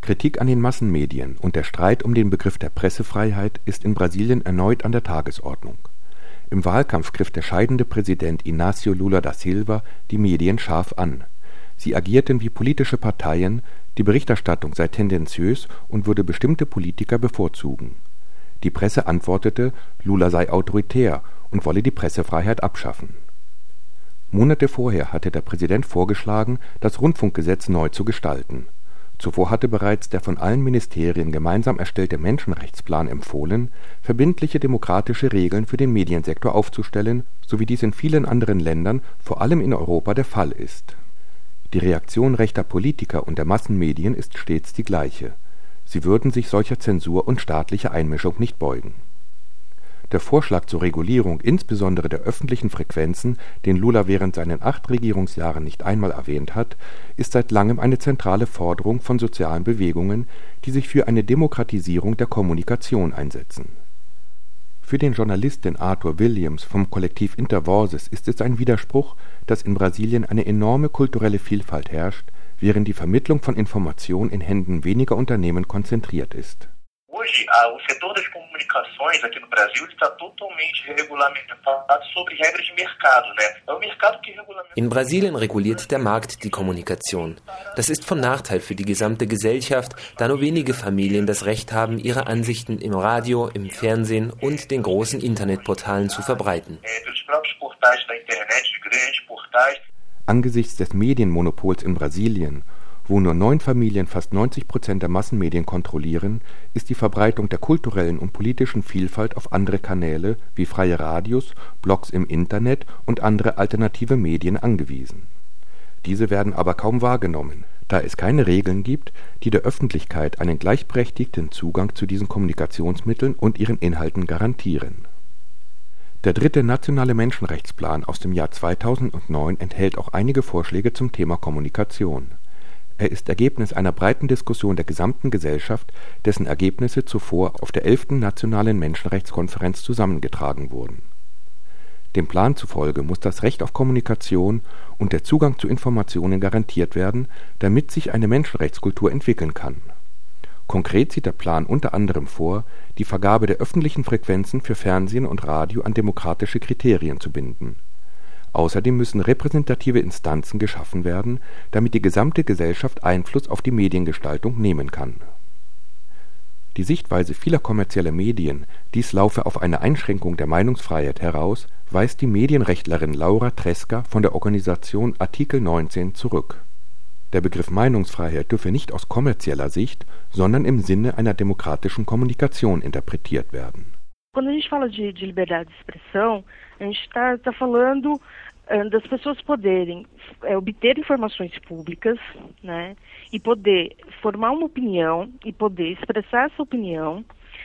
Kritik an den Massenmedien und der Streit um den Begriff der Pressefreiheit ist in Brasilien erneut an der Tagesordnung. Im Wahlkampf griff der scheidende Präsident Inácio Lula da Silva die Medien scharf an. Sie agierten wie politische Parteien, die Berichterstattung sei tendenziös und würde bestimmte Politiker bevorzugen. Die Presse antwortete, Lula sei autoritär und wolle die Pressefreiheit abschaffen. Monate vorher hatte der Präsident vorgeschlagen, das Rundfunkgesetz neu zu gestalten. Zuvor hatte bereits der von allen Ministerien gemeinsam erstellte Menschenrechtsplan empfohlen, verbindliche demokratische Regeln für den Mediensektor aufzustellen, so wie dies in vielen anderen Ländern, vor allem in Europa, der Fall ist. Die Reaktion rechter Politiker und der Massenmedien ist stets die gleiche. Sie würden sich solcher Zensur und staatlicher Einmischung nicht beugen. Der Vorschlag zur Regulierung insbesondere der öffentlichen Frequenzen, den Lula während seinen 8 Regierungsjahren nicht einmal erwähnt hat, ist seit langem eine zentrale Forderung von sozialen Bewegungen, die sich für eine Demokratisierung der Kommunikation einsetzen. Für den Journalisten Arthur Williams vom Kollektiv Intervoices ist es ein Widerspruch, dass in Brasilien eine enorme kulturelle Vielfalt herrscht, während die Vermittlung von Information in Händen weniger Unternehmen konzentriert ist. Hoje, o setor das comunicações aqui no Brasil está totalmente regulamentado sobre regras de mercado, né? É o mercado que regulamenta. In Brasilien reguliert der Markt die Kommunikation. Das ist von Nachteil für die gesamte Gesellschaft, da nur wenige Familien das Recht haben, ihre Ansichten im Radio, im Fernsehen und den großen Internetportalen zu verbreiten. Pelos próprios portais da internet, de grandes portais. Angesichts des Medienmonopols in Brasilien, wo nur 9 Familien fast 90% der Massenmedien kontrollieren, ist die Verbreitung der kulturellen und politischen Vielfalt auf andere Kanäle wie freie Radios, Blogs im Internet und andere alternative Medien angewiesen. Diese werden aber kaum wahrgenommen, da es keine Regeln gibt, die der Öffentlichkeit einen gleichberechtigten Zugang zu diesen Kommunikationsmitteln und ihren Inhalten garantieren. Der 3. Nationale Menschenrechtsplan aus dem Jahr 2009 enthält auch einige Vorschläge zum Thema Kommunikation. Er ist Ergebnis einer breiten Diskussion der gesamten Gesellschaft, dessen Ergebnisse zuvor auf der 11. Nationalen Menschenrechtskonferenz zusammengetragen wurden. Dem Plan zufolge muss das Recht auf Kommunikation und der Zugang zu Informationen garantiert werden, damit sich eine Menschenrechtskultur entwickeln kann. Konkret sieht der Plan unter anderem vor, die Vergabe der öffentlichen Frequenzen für Fernsehen und Radio an demokratische Kriterien zu binden. Außerdem müssen repräsentative Instanzen geschaffen werden, damit die gesamte Gesellschaft Einfluss auf die Mediengestaltung nehmen kann. Die Sichtweise vieler kommerzieller Medien, dies laufe auf eine Einschränkung der Meinungsfreiheit heraus, weist die Medienrechtlerin Laura Tresca von der Organisation Artikel 19 zurück. Der Begriff Meinungsfreiheit dürfe nicht aus kommerzieller Sicht, sondern im Sinne einer demokratischen Kommunikation interpretiert werden. Quando a gente fala de liberdade de expressão, a gente está falando das pessoas poderem obter informações públicas, né, e poder formar uma opinião e poder expressar essa opinião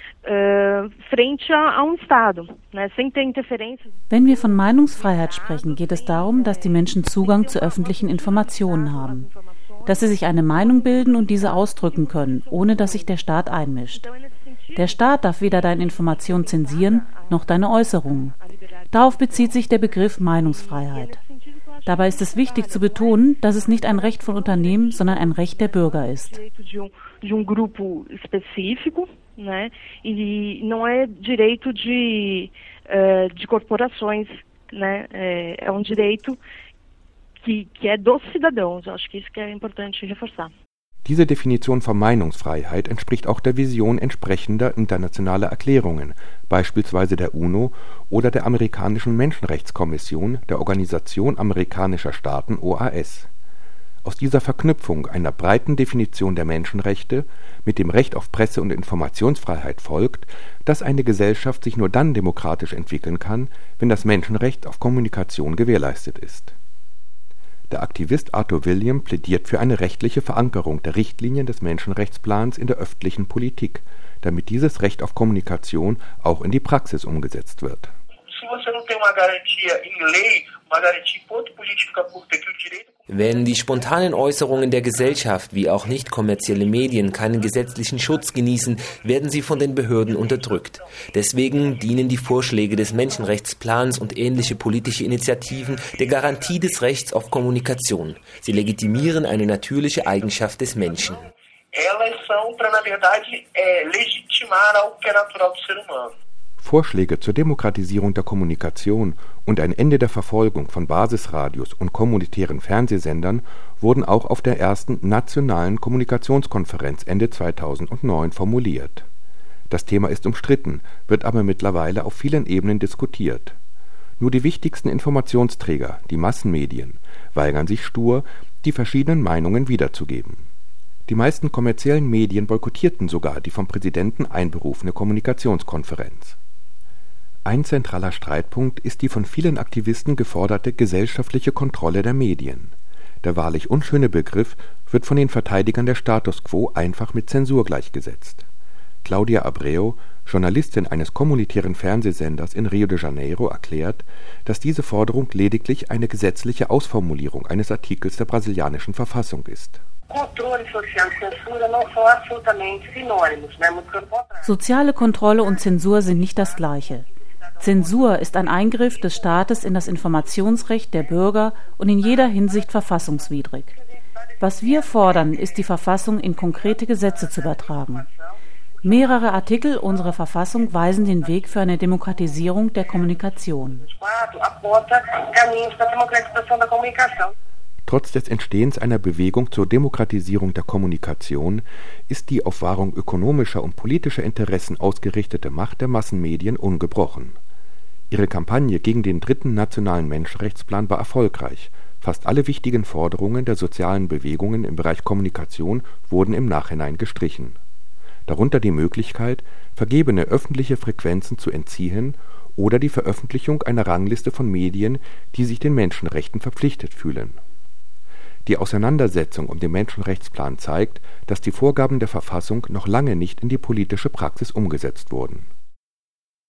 frente a Estado, né, sem ter interferência. Wenn wir von Meinungsfreiheit sprechen, geht es darum, dass die Menschen Zugang zu öffentlichen Informationen haben, dass sie sich eine Meinung bilden und diese ausdrücken können, ohne dass sich der Staat einmischt. Der Staat darf weder deine Informationen zensieren, noch deine Äußerungen. Darauf bezieht sich der Begriff Meinungsfreiheit. Dabei ist es wichtig zu betonen, dass es nicht ein Recht von Unternehmen, sondern ein Recht der Bürger ist. De grupo específico, né? E não é direito de corporações, né? É direito que é dos cidadãos. Acho que isso que é importante reforçar. Diese Definition von Meinungsfreiheit entspricht auch der Vision entsprechender internationaler Erklärungen, beispielsweise der UNO oder der amerikanischen Menschenrechtskommission der Organisation amerikanischer Staaten OAS. Aus dieser Verknüpfung einer breiten Definition der Menschenrechte mit dem Recht auf Presse- und Informationsfreiheit folgt, dass eine Gesellschaft sich nur dann demokratisch entwickeln kann, wenn das Menschenrecht auf Kommunikation gewährleistet ist. Der Aktivist Arthur Williams plädiert für eine rechtliche Verankerung der Richtlinien des Menschenrechtsplans in der öffentlichen Politik, damit dieses Recht auf Kommunikation auch in die Praxis umgesetzt wird. Wenn die spontanen Äußerungen der Gesellschaft wie auch nicht kommerzielle Medien keinen gesetzlichen Schutz genießen, werden sie von den Behörden unterdrückt. Deswegen dienen die Vorschläge des Menschenrechtsplans und ähnliche politische Initiativen der Garantie des Rechts auf Kommunikation. Sie legitimieren eine natürliche Eigenschaft des Menschen. Elas são para, na verdade, legitimar algo que é natural do ser humano. Vorschläge zur Demokratisierung der Kommunikation und ein Ende der Verfolgung von Basisradios und kommunitären Fernsehsendern wurden auch auf der ersten nationalen Kommunikationskonferenz Ende 2009 formuliert. Das Thema ist umstritten, wird aber mittlerweile auf vielen Ebenen diskutiert. Nur die wichtigsten Informationsträger, die Massenmedien, weigern sich stur, die verschiedenen Meinungen wiederzugeben. Die meisten kommerziellen Medien boykottierten sogar die vom Präsidenten einberufene Kommunikationskonferenz. Ein zentraler Streitpunkt ist die von vielen Aktivisten geforderte gesellschaftliche Kontrolle der Medien. Der wahrlich unschöne Begriff wird von den Verteidigern der Status quo einfach mit Zensur gleichgesetzt. Claudia Abreu, Journalistin eines kommunitären Fernsehsenders in Rio de Janeiro, erklärt, dass diese Forderung lediglich eine gesetzliche Ausformulierung eines Artikels der brasilianischen Verfassung ist. Soziale Kontrolle und Zensur sind nicht das Gleiche. Zensur ist ein Eingriff des Staates in das Informationsrecht der Bürger und in jeder Hinsicht verfassungswidrig. Was wir fordern, ist, die Verfassung in konkrete Gesetze zu übertragen. Mehrere Artikel unserer Verfassung weisen den Weg für eine Demokratisierung der Kommunikation. Trotz des Entstehens einer Bewegung zur Demokratisierung der Kommunikation ist die auf Wahrung ökonomischer und politischer Interessen ausgerichtete Macht der Massenmedien ungebrochen. Ihre Kampagne gegen den dritten nationalen Menschenrechtsplan war erfolgreich. Fast alle wichtigen Forderungen der sozialen Bewegungen im Bereich Kommunikation wurden im Nachhinein gestrichen. Darunter die Möglichkeit, vergebene öffentliche Frequenzen zu entziehen oder die Veröffentlichung einer Rangliste von Medien, die sich den Menschenrechten verpflichtet fühlen. Die Auseinandersetzung um den Menschenrechtsplan zeigt, dass die Vorgaben der Verfassung noch lange nicht in die politische Praxis umgesetzt wurden.